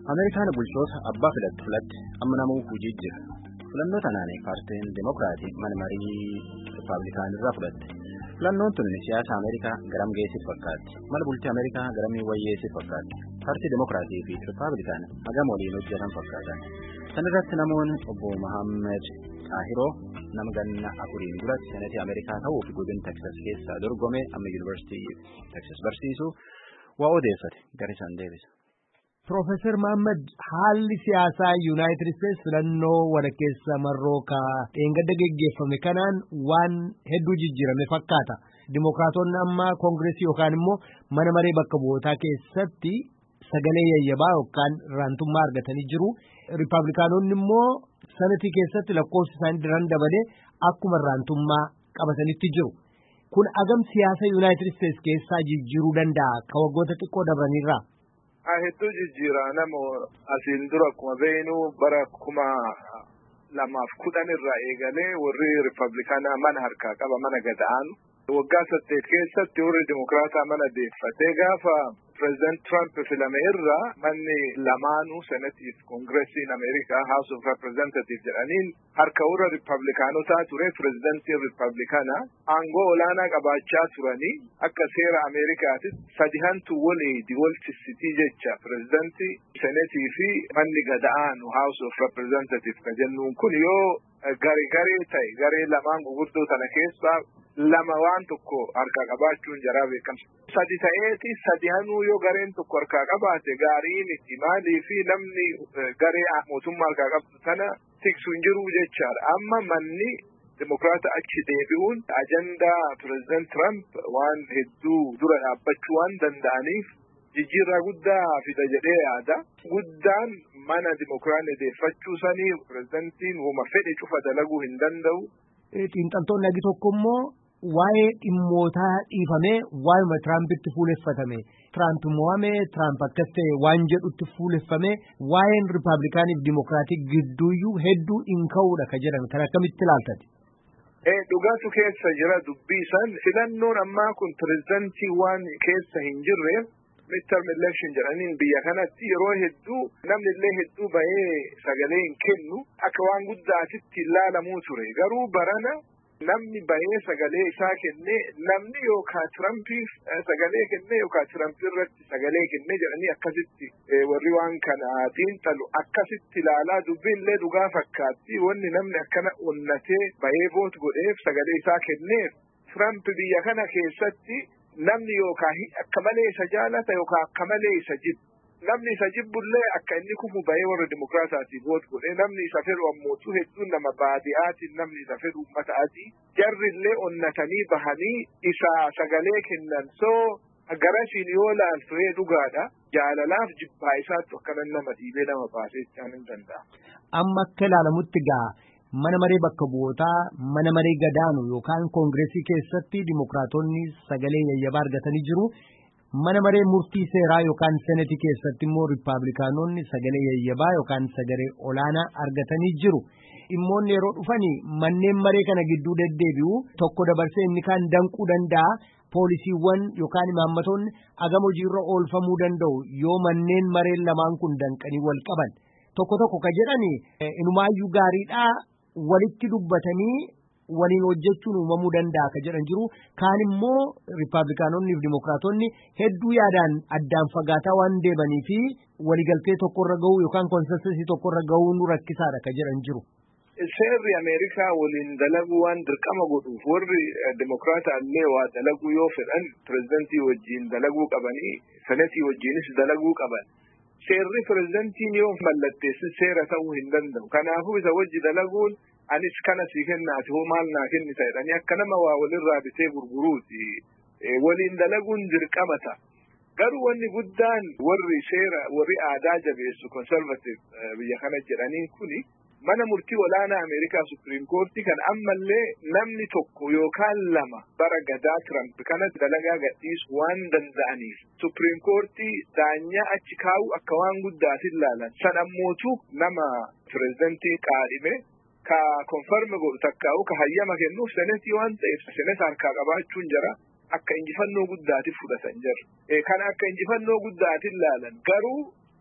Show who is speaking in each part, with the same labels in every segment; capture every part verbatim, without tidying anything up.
Speaker 1: Ameerikaan bulchoota abbaa filatti filatti amma namuu hojii jira. Filannoo tanaan paartiin Dimokiraatii mana marii Rippaabilikaan irraa fudhatte. Filannoon tun siyaasa Ameerikaa garam geessiif fakkaatti. Mana bultii Ameerikaa garamii wayyeessiif fakkaatti. Paartii Dimokiraatii fi Rippaabilikaan hagam waliin hojjetan fakkaatan. San irratti namoonni obbo Mohaammed Xaahiroo nama ganna afuriin duratti seneetii Ameerikaa ta'uu fi godina Teksas keessaa dorgome amma Yuunivarsiitii Teksas barsiisu waa odeeffate gara isaan deebisa.
Speaker 2: Profeesar Mohaammed haalli siyaasaa Yuunaayitid Isteetsi filannoo walakkeessa marrookaa dheengadda geggeeffame kanaan waan hedduu jijjiirame fakkaata. Dimookiraatonni amma koongireesii yookaan immoo mana maree bakka bu'ootaa keessatti sagalee yayyabaa yookaan raantummaa argatanii jiru. Riippaabilikaanonni immoo sanatii keessatti lakkoofsi isaanii daran dabalee akkuma raantummaa qabatanitti jiru. Kun agam siyaasa Yuunaayitid Isteetsi keessaa jijjiiruu danda'a ka waggoota xiqqoo dabraniirraa.
Speaker 3: Hedduu jijjiiraa nama asiin dura akkuma beeknu bara kuma lamaaf kudhan irraa eegalee warri Riippaabilikaanaa mana harkaa qaba mana gada'an waggaa saddeet keessatti warri Dimokiraataa mana deeffatee gaafa Pireezidant Trump filame irraa manni lamaanuu senatiif koongireesiin Ameerikaa House of Representatives jedhaniin harka warra Riippaabilikaanotaa ture Pireezidantiin Riippaabilikaanaa aangoo olaanaa qabaachaa turanii akka seera Ameerikaatitti sadihantu waliin walchisitii jecha Pireezidantii senetii fi manni gada'aanu House of Representatives ka jennuun kun yoo garee garee ta'e garee lamaan gurguddoo tana keessaa lama waan tokko harkaa qabaachuun jaraa beekamsa. Sadi ta'eeti sadihanuu yoo gareen tokko harkaa qabaate gaarii miti maalii fi namni garee mootummaa harkaa qabdu tana tiksu hin jiru jechaadha. Amma manni Dimokiraata achi deebi'uun ajandaa Pireezidant Trump waan hedduu dura dhaabbachuu waan danda'aniif jijjiirraa guddaa fida jedhee yaada. Guddaan mana Dimokiraanni deeffachuu sanii Pireezidantiin wama fedhe cufa dalaguu hin danda'u.
Speaker 2: Xiinxaltoonni agi tokko immoo waa'ee dhimmootaa dhiifamee waa'uma Tiraampitti fuuleffatame. Tiraamp mo'ame, Tiraamp akkas ta'e waan jedhutti fuuleffame waa'een Riippaabilikaaniif Dimokiraatii gidduuyyuu hedduu hin ka'uudha ka jedhan kan akkamitti ilaaltati?
Speaker 3: Dhugaatu keessa jira dubbii san filannoon ammaa kun Pireezidantii waan keessa hin jirreef midterm election jedhaniin biyya kanatti yeroo hedduu namni illee hedduu bahee sagalee hin kennu akka waan guddaatitti ilaalamuu ture. Garuu barana namni bahee sagalee isaa kennee namni yookaan Tirampiif sagalee kennee yookaan Tirampi irratti sagalee kennee jedhanii akkasitti warri waan kanaatiin talu akkasitti ilaalaa dubbiin illee dhugaa fakkaatti wanni namni akkana onnatee bahee voot godheef sagalee isaa kenneef Tirampi biyya kana keessatti namni yookaan akka malee isa jaalata yookaan akka malee isa jibbu. Namni isa jibbullee akka inni kufu bahee warra Dimokiraataatiif voot godhee namni isa fedhu ammootu hedduun nama baadiyaatiin namni isa fedhu uummataati. Jarrillee onnatanii bahanii isa sagalee kennan soo garasiin yoo laaltee dhugaadha. Jaalalaaf jibbaa isaatti akkanan nama dhiibee nama baasee jechaan hin danda'a.
Speaker 2: Amma akka ilaalamutti gaa mana maree bakka bu'ootaa mana maree gadaanu yookaan koongireesii keessatti Dimokiraatonni sagalee yayyabaa argatanii jiru. Mana maree murtii seeraa yookaan senetii keessatti immoo Riippaabilikaanonni sagalee yayyabaa yookaan sagalee olaanaa argatanii jiru. Dhimmoonni yeroo dhufanii manneen maree kana gidduu deddeebi'u tokko dabarsee inni kaan danquu danda'a. Poolisiiwwan yookaan imaammatoonni agam hojiirra oolfamuu danda'u yoo manneen mareen lamaan kun danqanii wal qaban. Tokko tokko ka jedhani inumaayyuu gaariidhaa walitti dubbatanii waliin hojjechuun uumamuu danda'a ka jedhan jiru. Kaan immoo Riippaabilikaanonni fi Dimokiraatonni hedduu yaadaan addaan fagaataa waan deemanii fi waliigaltee tokkorra gahuu yookaan konsensasii tokkorra gahuun rakkisaadha ka jedhan jiru.
Speaker 3: Seerri Ameerikaa waliin dalaguu waan dirqama godhuuf warri Dimokiraata illee waa dalaguu yoo fedhan Pireezidantii wajjin dalaguu qabanii senetii wajjinis dalaguu qaban. Seerri Pireezidantiin yoo mallatteessi seera ta'uu hin danda'u. Kanaafuu isa wajji dalaguun anis kana sii kennaati hoo maal naa kennita jedhanii akka nama waa walirraa bitee gurguruuti. Waliin dalaguun dirqama ta'a. Garuu wanni guddaan warri seera warri aadaa jabeessu konservative biyya kana jedhanii kuni mana murtii olaanaa Ameerikaa Supreme Court kan ammallee namni tokko yookaan lama bara gadaa Trump kanatti dalagaa gadhiisu waan danda'aniif Supreme Court daanyaa achi kaa'u akka waan guddaatiin ilaalan. San ammootu nama Pireezidantii qaadhime ka konfarme godhu takkaa'u ka hayyama kennuuf senetii waan ta'eef senet harkaa qabaachuun jira akka injifannoo guddaatiif fudhatan jira. Kan akka injifannoo guddaatiin ilaalan garuu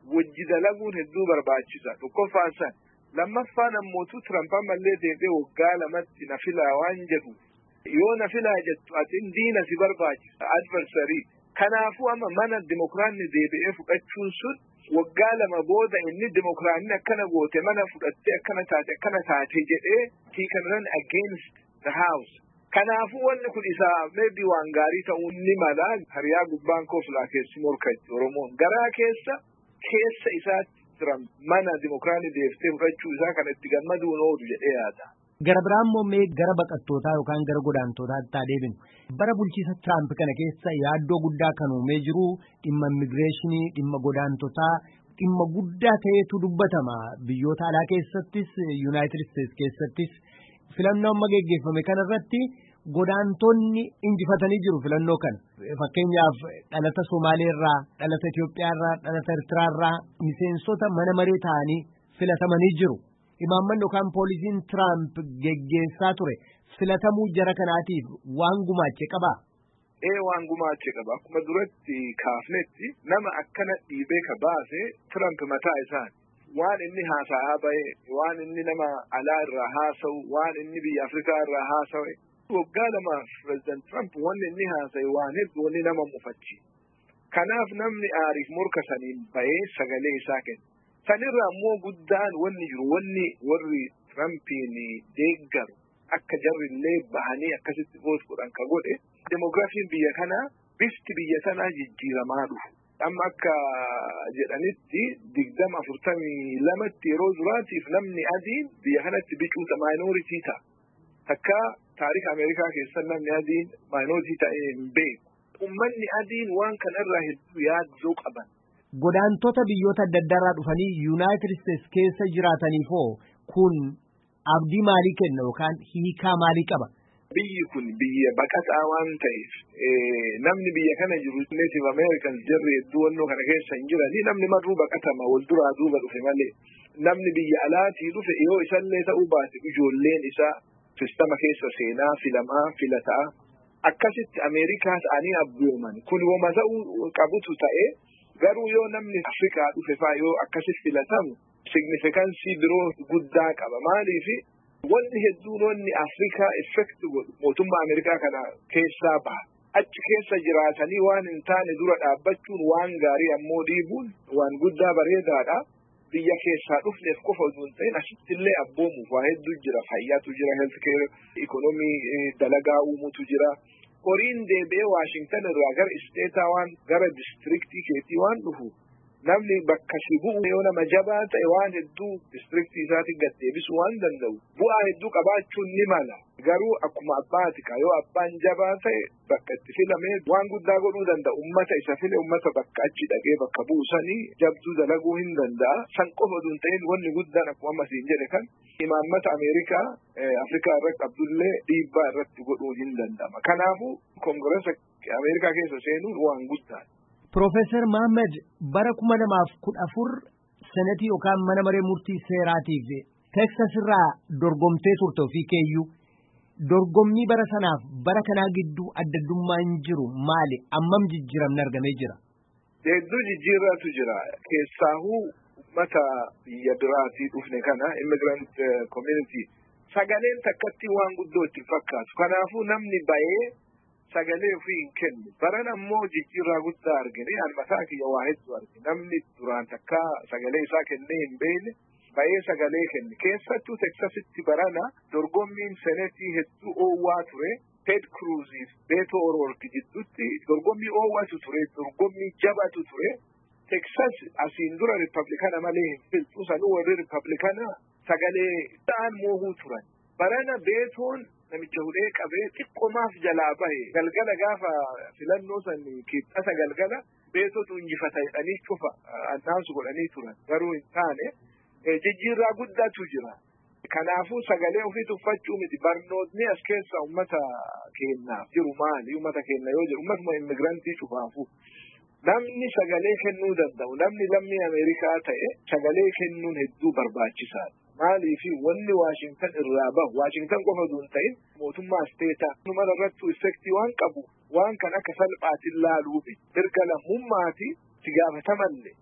Speaker 3: wajji dalaguun hedduu barbaachisa. Tokkoffaan san. Lammaffaan ammootu Tiraamp ammallee deebi'ee waggaa lamatti na filaa waan jedhu. Yoo na filaa jettu atiin diina si barbaachisa adversarii. Kanaafuu amma mana dimokiraanni deebi'ee fudhachuun sun waggaa lama booda inni dimokiraanni akkana goote mana fudhattee akkana taate akkana taate jedhee he can run against the house. Kanaafuu wanni kun isaa maybe waan gaarii ta'uu ni mala. Hariyaa gubbaan kooflaa keessi morkatti Oromoon garaa keessa keessa isaatti Tiraamp mana dimokiraanni deeftee fudhachuu isaa kan itti gammaduun oolu jedhee yaada.
Speaker 2: Gara biraan immoo mee gara baqattootaa yookaan gara godaantootaatti haa deebinu. Bara bulchiisa Tiraamp kana keessa yaaddoo guddaa kan uumee jiru dhimma immigireeshinii, dhimma godaantotaa, dhimma guddaa ta'etu dubbatama. Biyyoota alaa keessattis, Yuunaayitid Isteetsi keessattis filannoo amma geggeeffame kanarratti godaantonni injifatanii jiru filannoo kana. Fakkeenyaaf dhalata Somaaleerraa, dhalata Itoophiyaarraa, dhalata Ertiraarraa miseensota mana maree ta'anii filatamanii jiru. Imaammanni yookaan poolisiin Tiraamp geggeessaa ture filatamuu jara kanaatiif waan gumaache qabaa?
Speaker 3: Ee waan gumaache qaba. Akkuma duratti kaafnetti nama akkana dhiibee ka baase Tiraamp mataa isaan. Waan inni haasa'aa bahe, waan inni nama alaa irraa haasa'u, waan inni biyya Afrikaa irraa haasa'e. Waggaa lamaaf Pireezidant Tiraamp wanni inni haasa'e waan hedduu wanni nama mufachi. Kanaaf namni aariif morka saniin bahee sagalee isaa kenna. Sanirraa immoo guddaan wanni jiru wanni warri Tirampiin deeggaru akka jarrillee bahanii akkasitti voot godhan ka godhe demograafiin biyya kanaa bifti biyya sanaa jijjiiramaa dhufu. Amma akka jedhanitti digdama afurtamii lamatti yeroo duraatiif namni adiin biyya kanatti bicuuta maayinooritii ta'a. Takka taarika Ameerikaa keessa namni adiin maayinooritii ta'ee hin beeku. Uummanni adiin waan kanarraa hedduu yaaddoo qaban.
Speaker 2: Godaantota biyyoota adda addaarraa dhufanii Yuunaayitid Isteetsi keessa jiraataniifoo kun abdii maalii kenna yookaan hiikaa maalii qaba?
Speaker 3: Biyyi kun biyya baqataa waan ta'eef namni biyya kana jiru Native Americans jarri hedduu wannoo kana keessa hin jiranii namni marruu baqatama wal duraa duuba dhufe malee namni biyya alaatii dhufe yoo isallee ta'uu baate ijoolleen isaa sistama keessa seenaa filamaa filataa akkasitti Ameerikaa ta'anii abbooman kun wama ta'uu qabutu ta'ee garuu yoo namni Afrikaa dhufe faa yoo akkasitti filatamu signifikaansii biroo guddaa qaba. Maaliif wanni hedduun wanni Afrikaa effekti godhu mootummaa Ameerikaa kana keessaa baha. Achi keessa jiraatanii waan hin taane dura dhaabbachuun waan gaarii ammoo dhiibuun waan guddaa bareedaadha. Biyya keessaa dhufneef qofa osoo hin ta'in asitti illee abboomuuf waa hedduu jira. Fayyaatu jira, healthcare, ikonomii dalagaa uumutu jira. Horiin deebi'ee Waashingtan irraa gara isteetaa waan gara distriktii keetii waan dhufu namni bakka si bu'u yoo nama jabaa ta'e waan hedduu distriktii isaatiin gad deebisuu waan danda'u bu'aa hedduu qabaachuun ni mala. Garuu akkuma abbaati ka yoo abbaan jabaa ta'e bakka itti filamee waan guddaa godhuu danda'a. Ummata isa file ummata bakka achi dhaqee bakka buusanii jabduu dalaguu hin danda'a. San qofa osoo hin ta'in wanni guddaan akkuma amma siin jedhe kan imaammata Ameerikaa Afrikaa irratti abdullee dhiibbaa irratti godhuu hin danda'ama. Kanaafuu Koongireesa Ameerikaa keessa seenuun waan guddaa.
Speaker 2: Profeesar Mahammad bara kuma lamaaf kudha afur senetii yookaan mana maree murtii seeraatiif Teksas irraa dorgomtee turte ofii keeyyuu dorgommii bara sanaaf bara kanaa gidduu adda addummaan jiru maali? Ammam jijjiiramni argamee jira?
Speaker 3: Hedduu jijjiirraatu jira. Keessaahuu uummata biyya biraatii dhufne kana immigrant community sagaleen takkatti waan guddoo itti fakkaatu. Kanaafuu namni bahee sagalee ofii hin kennu. Baran ammoo jijjiirraa guddaa argine almataa kiyya waa hedduu argine. Namni duraan takka sagalee isaa kennee hin beekne bahee sagalee kenne. Keessattuu Teksasitti barana dorgommiin senetii hedduu oowwaa ture. Ted Cruzif Beto O'Rourke gidduutti dorgommii oowwaatu ture. Dorgommii jabaatu ture. Teksas asiin dura Ripablikaana malee hin filtu sanuu warri Ripablikaana sagalee ta'an moohuu turan. Barana Beetoon namicha hudhee qabee xiqqoomaaf jalaa bahe galgala gaafa filannoo san kibxata galgala Beetootu injifata jedhanii cufa annaasu godhanii turan. Garuu hin taane jijjiirraa guddaatu jira. Kanaafuu sagalee ofii tuffachuu miti barnootni as keessa uummata keenyaaf jiru maali? Uummata keenya yoo jiru uummatuma immigirantii cufaafu. Namni sagalee kennuu danda'u namni lammii Ameerikaa ta'e sagalee kennuun hedduu barbaachisaadha. Maaliif wanni Waashingtan irraa bahu Waashingtan qofa osoo hin ta'in mootummaa isteetaa numara irratti effektii waan qabu waan kan akka salphaatiin laaluufi mirga lammummaati itti gaafatamallee.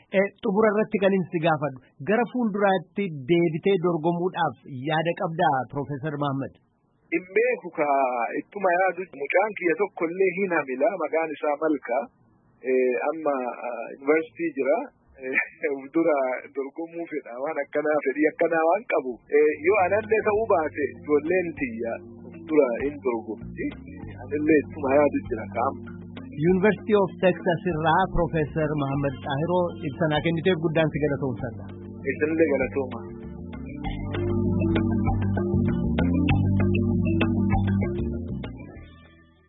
Speaker 2: Xumura irratti kan inni si gaafadhu gara fuulduraatti deebitee dorgomuudhaaf yaada qabdaa Profeesar Mahammad?
Speaker 3: Hin beeku ka ittuma yaadu mucaan kiyya tokko illee hin hamila maqaan isaa Malkaa amma yuunivarsiitii jira. Dura dorgomuu fedha waan akkanaa fedhii akkanaa waan qabu yoo anallee ta'uu baate ijoolleen tiyya dura hin dorgomti anallee ittuma yaadu jira kaa'ama.
Speaker 2: University of Texas irraa Profeesar Mahammad Xaahiroo ibsa kenniteef guddaan si galatoomsadha.
Speaker 3: Isinillee galatooma.